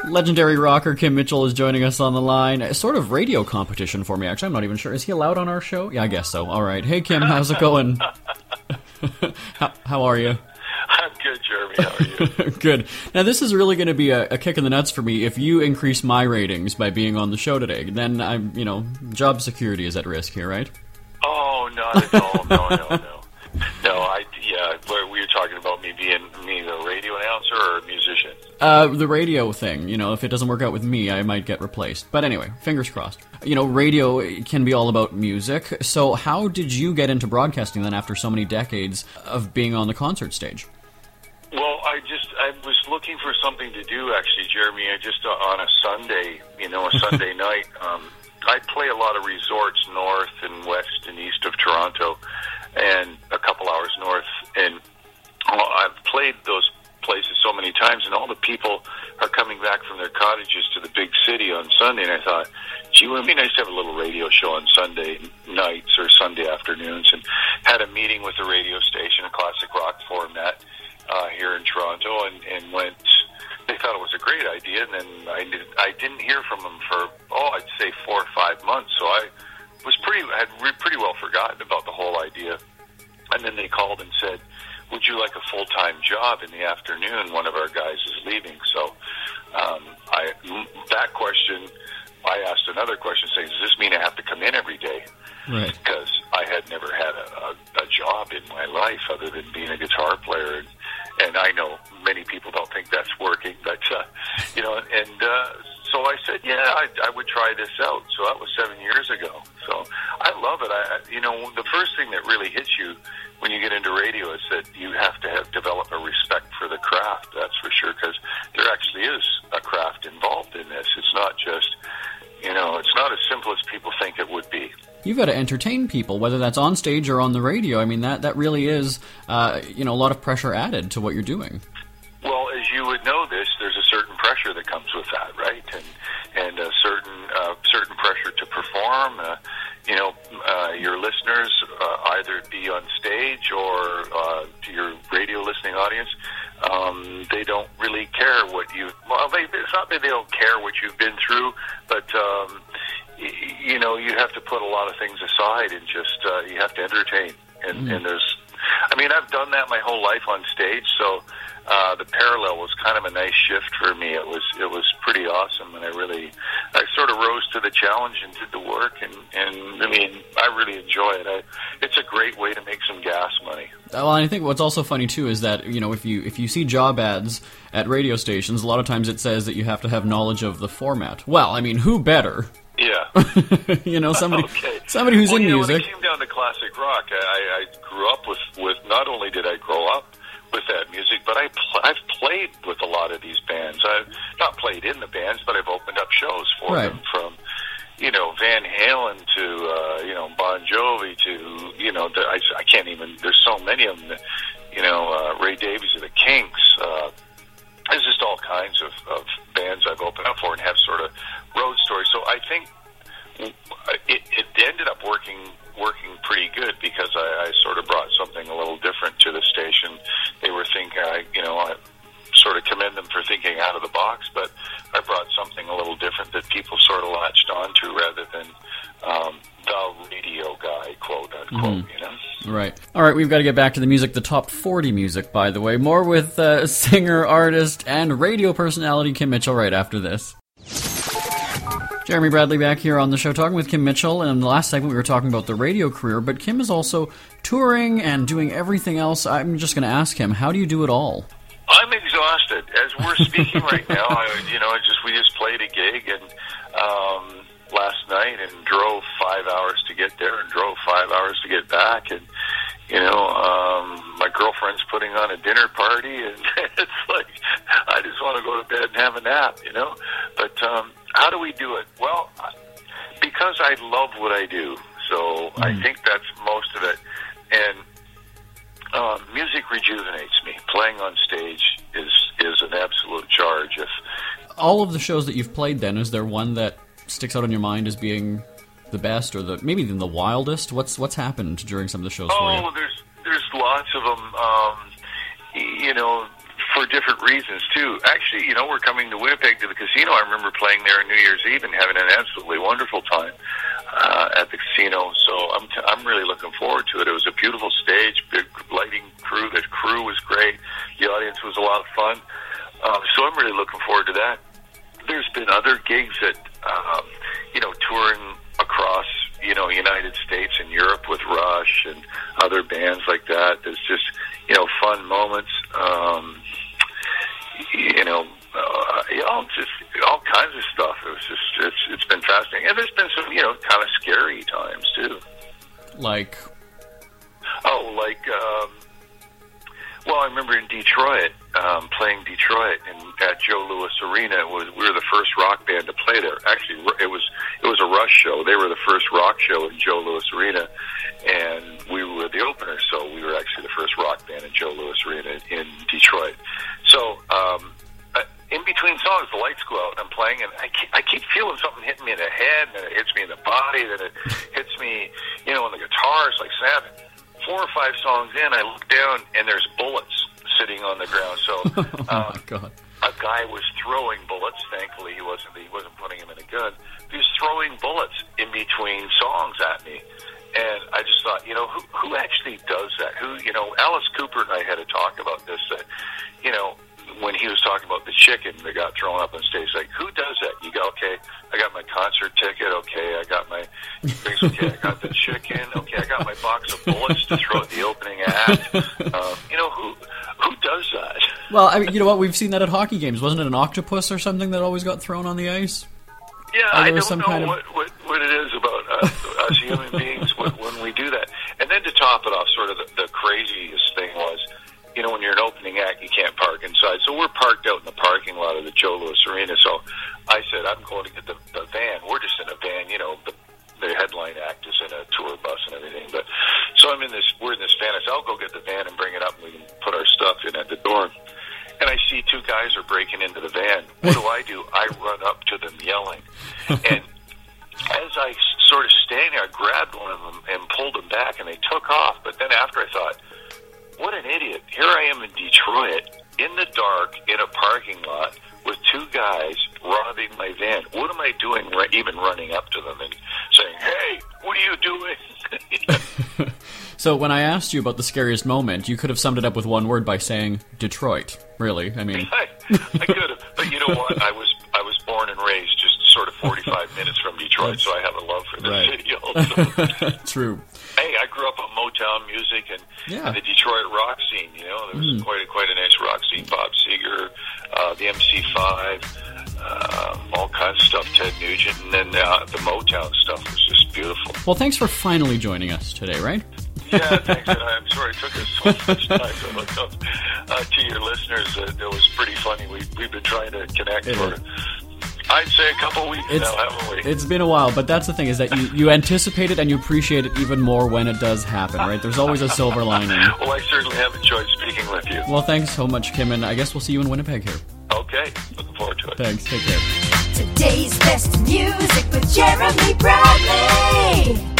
Legendary rocker Kim Mitchell is joining us on the line. A sort of radio competition for me, actually. I'm not even sure. Is he allowed on our show? Yeah, I guess so. All right. Hey, Kim, how's it going? How are you? I'm good, Jeremy. How are you? Good. Now, this is really going to be a kick in the nuts for me. If you increase my ratings by being on the show today, then job security is at risk here, right? Oh, not at all. No. We were talking about me being the radio announcer or a musician. The radio thing. If it doesn't work out with me, I might get replaced. But anyway, fingers crossed. Radio can be all about music. So how did you get into broadcasting then after so many decades of being on the concert stage? Well, I was looking for something to do, actually, Jeremy. On a Sunday, a Sunday night, I play a lot of resorts north and west and east of Toronto, and a couple hours north. And I've played those places so many times, and all the people are coming back from their cottages to the big city on Sunday. And I thought, gee, wouldn't it be nice to have a little radio show on Sunday nights or Sunday afternoons? And had a meeting with the radio station, a classic rock format here in Toronto, and went. They thought it was a great idea, and then I didn't hear from them for I'd say 4 or 5 months. So I had pretty well forgotten about the whole idea. And then they called and said, "Would you like a full-time job in the afternoon? One of our guys is leaving." So that question, I asked another question saying, "Does this mean I have to come in every day?" Right. Because I had never had a job in my life other than being a guitar player. And I know many people don't think that's working, but, so I said, yeah, I would try this out. So that was 7 years ago. So I love it. The first thing that really hits you when you get into radio is that you have to develop a respect for the craft, that's for sure, because there actually is a craft involved in this. It's not just, it's not as simple as people think it would be. You've got to entertain people, whether that's on stage or on the radio. I mean, that really is, a lot of pressure added to what you're doing. Well, as you would know there's a certain pressure that comes with that, right? And a certain pressure to perform. Your listeners, either be on stage or to your radio listening audience, they don't really care what you. Well, it's not that they don't care what you've been through, but you have to put a lot of things aside and just you have to entertain. And there's, I've done that my whole life on stage, so the parallel was kind of a nice shift for me. It was pretty awesome, and I sort of rose to the challenge and did the work, and I really enjoy it. It's a great way to make some gas money. Well, I think what's also funny too is that if you see job ads at radio stations, a lot of times it says that you have to have knowledge of the format. Well, who better? Yeah. Somebody okay. Somebody who's in music. When it came down to classic rock, I grew up with not only did I grow up with that music, but I've played with a lot of these bands. I've not played in the bands, but I've opened up shows for them, from Van Halen to Bon Jovi to I can't even. There's so many of them. Ray Davies of the Kinks. There's just all kinds of bands I've opened up for and have sort of road stories. So I think it ended up working pretty good because I sort of brought something a little different to the station. They were thinking, I sort of commend them for thinking out of the box, but I brought something a little different that people sort of latched onto rather than the radio guy, quote unquote, Right. All right, we've got to get back to the music, the top 40 music, by the way. More with singer, artist, and radio personality Kim Mitchell right after this. Jeremy Bradley back here on the show talking with Kim Mitchell, and in the last segment we were talking about the radio career, but Kim is also touring and doing everything else. I'm just going to ask him, how do you do it all? I'm exhausted. As we're speaking right now, we just played a gig and last night and drove 5 hours to get there and drove 5 hours to get back, and my girlfriend's putting on a dinner party, and it's like I just want to go to bed and have a nap, But how do we do it? Well, because I love what I do, so I think that's most of it. And music rejuvenates me. Playing on stage is an absolute charge. If all of the shows that you've played, then, is there one that sticks out in your mind as being the best, or maybe even the wildest? What's happened during some of the shows for you? Oh, there's lots of them. for different reasons too. Actually, we're coming to Winnipeg to the casino. I remember playing there on New Year's Eve and having an absolutely wonderful time at the casino. So I'm really looking forward to it. It was a beautiful stage, big lighting crew. The crew was great. The audience was a lot of fun. So I'm really looking forward to that. There's been other gigs that, touring across, United States and Europe with Rush and other bands like that. There's just, fun moments, just all kinds of stuff. It was just, it's been fascinating. And there's been some, kind of scary times too. Like? Well, I remember in Detroit, playing Detroit at Joe Louis Arena. We were the first rock band to play there. Actually, it was a Rush show. They were the first rock show in Joe Louis Arena, and we were the opener. So we were actually the first rock band in Joe Louis Arena in Detroit. So in between songs, the lights go out, and I'm playing, and I keep feeling something hitting me in the head, and it hits me in the body, then it hits me, on the guitar. It's like snapping. 4 or 5 songs in, I look down, and there's bullets sitting on the ground. So oh my God. A guy was throwing bullets. Thankfully, he wasn't putting them in a gun. He was throwing bullets in between songs at me. And I just thought, who actually does that? Alice Cooper and I had a talk about this, that, when he was talking about the chicken that got thrown up on stage, like, who does that? You go, okay, I got my concert ticket, okay, I got my drinks, okay, I got the chicken, okay, I got my box of bullets to throw at the opening act. Who does that? Well, I mean, you know what? We've seen that at hockey games. Wasn't it an octopus or something that always got thrown on the ice? Yeah, I don't know what it is about us human beings when we do that. And then to top it off, sort of the craziest thing was, when you're an opening act, you can't park inside. So we're parked out in the parking lot of the Joe Louis Arena. So I said, I'm going to get the van. We're just in a van, the headline act is in a tour bus and everything. But so we're in this van. I said, I'll go get the van and bring it up, and we can put our stuff in at the door. And I see 2 guys are breaking into the van. What do? I run up to them yelling. And as I sort of stand there, I grabbed one of them and pulled them back, and they took off. But then after I thought, what an idiot. Here I am in Detroit, in the dark, in a parking lot, with 2 guys robbing my van. What am I doing even running up to them and saying, hey, what are you doing? So when I asked you about the scariest moment, you could have summed it up with one word by saying Detroit, really. I mean... I could have. But you know what? I was born and raised just sort of 45 minutes from Detroit, so I have a love for the city also. True. Hey, I grew up on Motown music and the Detroit rock scene. There was quite a nice rock scene. Bob Seger, the MC5, all kinds of stuff. Ted Nugent, and then the Motown stuff was just beautiful. Well, thanks for finally joining us today, right? Yeah, thanks. And I'm sorry it took us so much time to look up to your listeners. It was pretty funny. We've been trying to connect for, I'd say, a couple weeks now, haven't we? It's been a while, but that's the thing, is that you anticipate it and you appreciate it even more when it does happen, right? There's always a silver lining. Well, I certainly have enjoyed speaking with you. Well, thanks so much, Kim, and I guess we'll see you in Winnipeg here. Okay, looking forward to it. Thanks, take care. Today's best music with Jeremy Bradley.